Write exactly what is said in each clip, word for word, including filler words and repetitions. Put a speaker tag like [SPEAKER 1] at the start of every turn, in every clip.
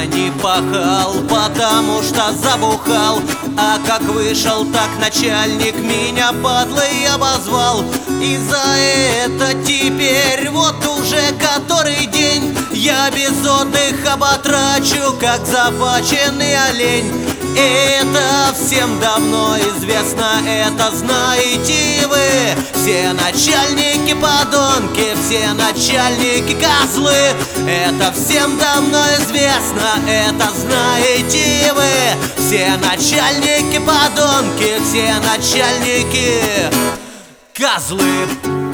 [SPEAKER 1] я не пахал, потому что забухал. А как вышел, так начальник меня подлый обозвал. И за это теперь вот уже который день я без отдыха потрачу, как запаченный олень. Это всем давно известно, это знаете вы. Все начальники подонки, все начальники козлы. Это всем давно известно, это знаете вы. Все начальники подонки, все начальники козлы.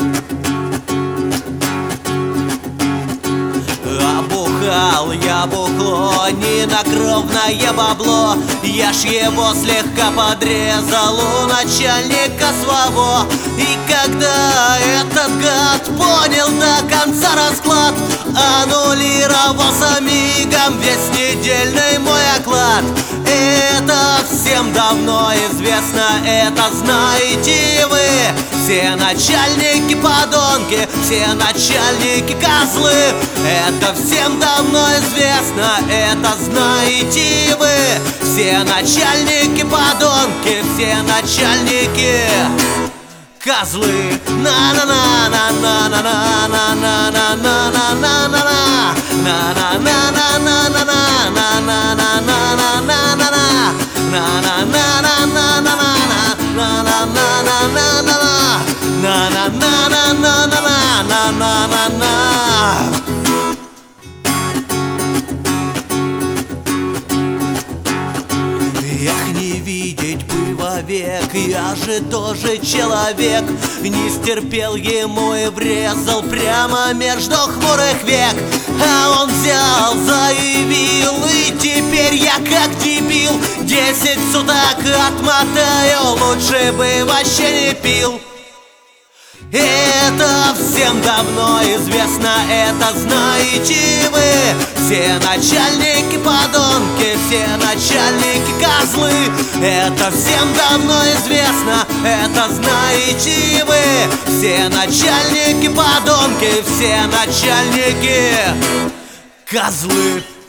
[SPEAKER 1] Обухал я бухло, не на кровное бабло. Я ж его слегка подрезал у начальника своего. И когда этот гад понял до конца расклад, аннулировался мигом весь недельный мой оклад. Это всем давно известно, это знаете вы. Все начальники подонки, все начальники козлы. Это всем давно известно, это знаете вы. Все начальники подонки, все начальники козлы. на на на на на на на на на на на на на на на на на на на Эх, не видеть бы вовек, я же тоже человек. Не стерпел ему и врезал прямо между хмурых век. А он взял, заявил, и теперь я как дебил десять суток отмотаю, лучше бы вообще не пил. Это всем давно известно, это знаете вы. Все начальники подонки, все начальники козлы. Это всем давно известно, это знаете вы. Все начальники подонки, все начальники козлы.